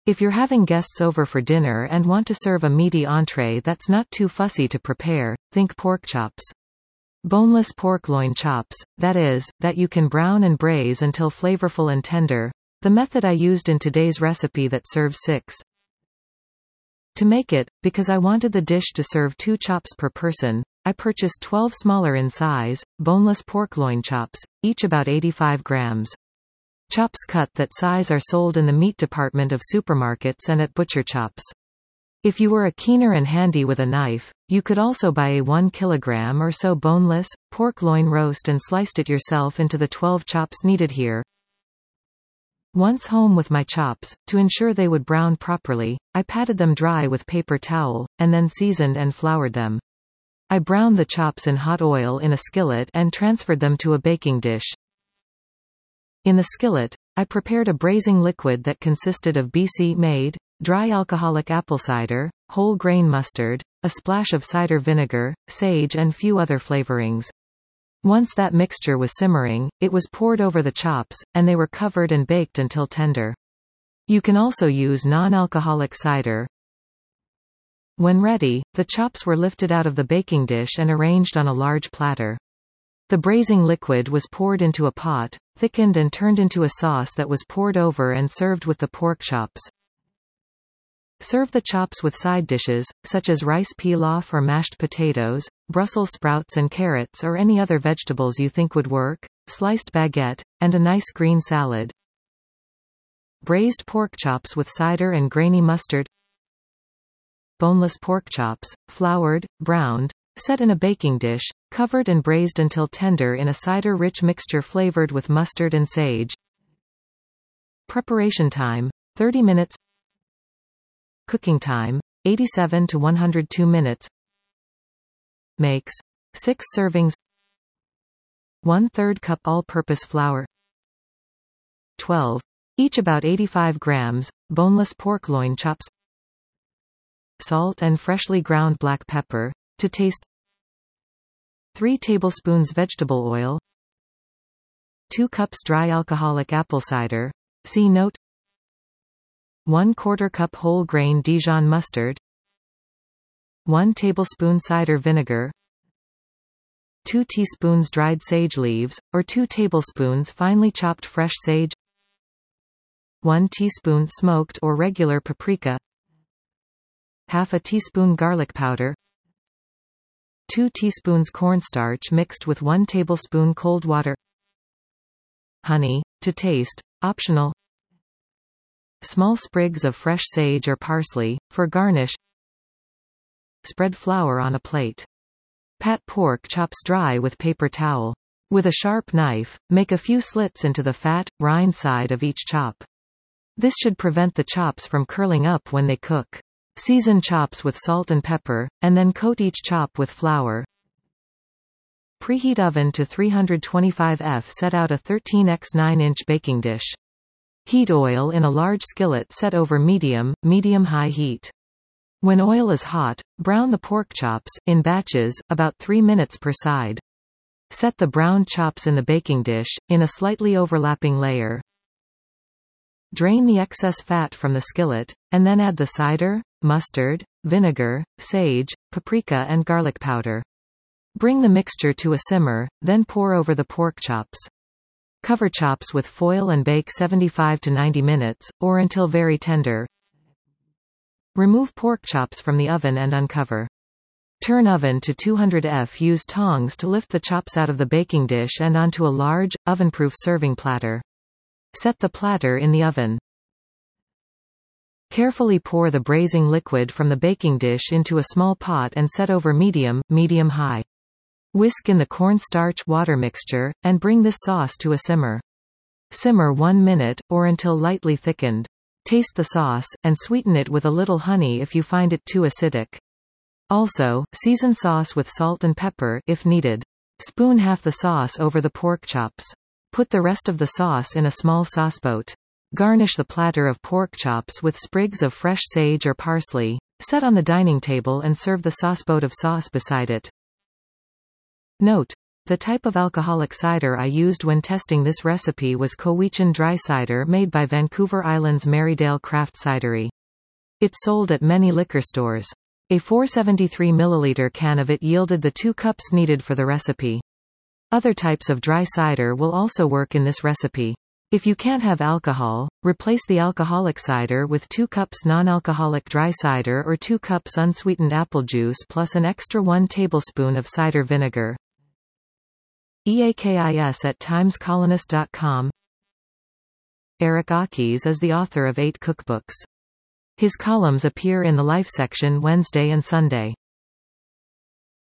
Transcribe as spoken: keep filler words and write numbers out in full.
If you're having guests over for dinner and want to serve a meaty entree that's not too fussy to prepare, think pork chops. Boneless pork loin chops, that is, that you can brown and braise until flavorful and tender. The method I used in today's recipe that serves six. To make it, because I wanted the dish to serve two chops per person, I purchased twelve smaller in size, boneless pork loin chops, each about eighty-five grams. Chops cut that size are sold in the meat department of supermarkets and at butcher chops. If you were a keener and handy with a knife, you could also buy a one kilogram or so boneless, pork loin roast and sliced it yourself into the twelve chops needed here. Once home with my chops, to ensure they would brown properly, I patted them dry with paper towel, and then seasoned and floured them. I browned the chops in hot oil in a skillet and transferred them to a baking dish. In the skillet, I prepared a braising liquid that consisted of B C-made, dry alcoholic apple cider, whole grain mustard, a splash of cider vinegar, sage and few other flavorings. Once that mixture was simmering, it was poured over the chops, and they were covered and baked until tender. You can also use non-alcoholic cider. When ready, the chops were lifted out of the baking dish and arranged on a large platter. The braising liquid was poured into a pot, thickened and turned into a sauce that was poured over and served with the pork chops. Serve the chops with side dishes, such as rice pilaf or mashed potatoes, Brussels sprouts and carrots or any other vegetables you think would work, sliced baguette, and a nice green salad. Braised pork chops with cider and grainy mustard. Boneless pork chops, floured, browned, set in a baking dish, covered and braised until tender in a cider-rich mixture flavored with mustard and sage. Preparation time, thirty minutes. Cooking time, eighty-seven to one hundred two minutes. Makes six servings. one third cup all-purpose flour. twelve, each about eighty-five grams, boneless pork loin chops. Salt and freshly ground black pepper, to taste. three tablespoons vegetable oil. two cups dry alcoholic apple cider. See note. one quarter cup whole grain Dijon mustard. one tablespoon cider vinegar. two teaspoons dried sage leaves, or two tablespoons finely chopped fresh sage. one teaspoon smoked or regular paprika. Half a teaspoon garlic powder. two teaspoons cornstarch mixed with one tablespoon cold water. Honey, to taste, optional. Small sprigs of fresh sage or parsley, for garnish. Spread flour on a plate. Pat pork chops dry with paper towel. With a sharp knife, make a few slits into the fat, rind side of each chop. This should prevent the chops from curling up when they cook. Season chops with salt and pepper, and then coat each chop with flour. Preheat oven to three hundred twenty-five F. Set out a thirteen by nine inch baking dish. Heat oil in a large skillet set over medium, medium-high heat. When oil is hot, brown the pork chops, in batches, about three minutes per side. Set the browned chops in the baking dish, in a slightly overlapping layer. Drain the excess fat from the skillet, and then add the cider, mustard, vinegar, sage, paprika and garlic powder. Bring the mixture to a simmer, then pour over the pork chops. Cover chops with foil and bake seventy-five to ninety minutes, or until very tender. Remove pork chops from the oven and uncover. Turn oven to two hundred F. Use tongs to lift the chops out of the baking dish and onto a large, oven-proof serving platter. Set the platter in the oven. Carefully pour the braising liquid from the baking dish into a small pot and set over medium, medium-high. Whisk in the cornstarch water mixture, and bring this sauce to a simmer. Simmer one minute, or until lightly thickened. Taste the sauce, and sweeten it with a little honey if you find it too acidic. Also, season sauce with salt and pepper, if needed. Spoon half the sauce over the pork chops. Put the rest of the sauce in a small sauceboat. Garnish the platter of pork chops with sprigs of fresh sage or parsley. Set on the dining table and serve the sauceboat of sauce beside it. Note: The type of alcoholic cider I used when testing this recipe was Cowichan dry cider made by Vancouver Island's Marydale Craft Cidery. It's sold at many liquor stores. A four hundred seventy-three milliliter can of it yielded the two cups needed for the recipe. Other types of dry cider will also work in this recipe. If you can't have alcohol, replace the alcoholic cider with two cups non-alcoholic dry cider or two cups unsweetened apple juice plus an extra one tablespoon of cider vinegar. EAKIS at times colonist dot com. Eric Akis is the author of eight cookbooks. His columns appear in the Life section Wednesday and Sunday.